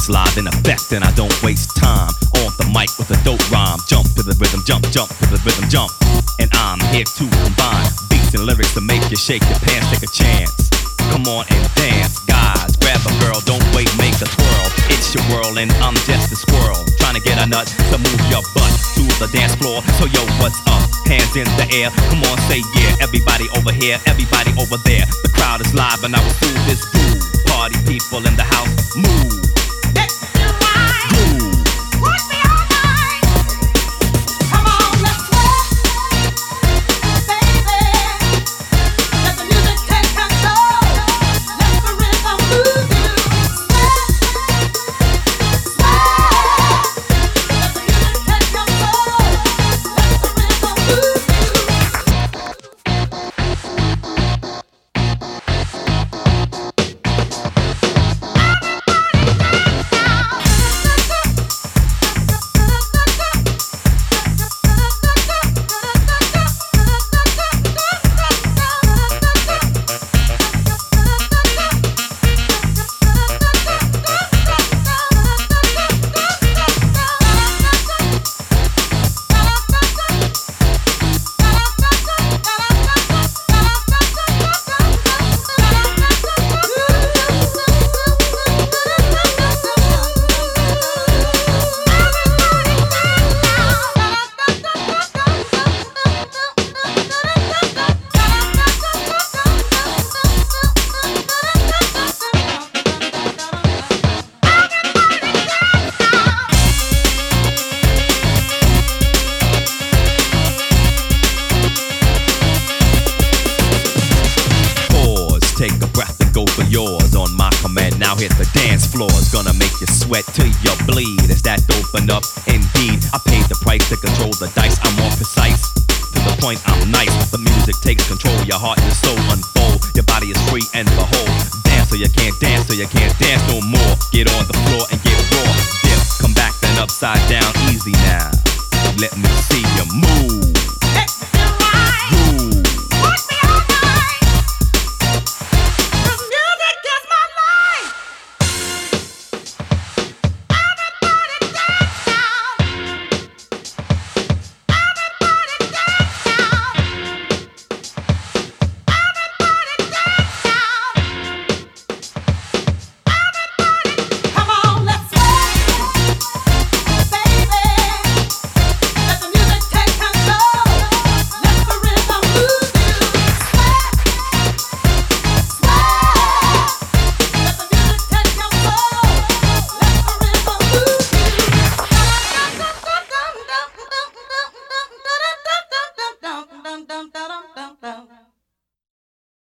is live in effect, and I don't waste time on the mic with a dope rhyme. Jump to the rhythm, jump, jump to the rhythm, jump. And I'm here to combine beats and lyrics to make you shake your pants, take a chance. Come on and dance, guys, grab a girl, don't wait, make a twirl. It's your world and I'm just a squirrel, trying to get a nut to move your butt to the dance floor. So yo, what's up? Hands in the air, come on, say yeah. Everybody over here, everybody over there. The crowd is live and I will do this groove. Party people in the house, move. Groove. Take a breath and go for yours on my command. Now hit the dance floor. It's gonna make you sweat till you bleed. Is that open up? Indeed, I paid the price to control the dice. I'm more precise, to the point I'm nice. The music takes control, your heart and your soul unfold. Your body is free and behold. Dance so you can't dance, so you can't dance no more. Get on the floor and get raw. Dip, come back then upside down, easy now. Let me see you move.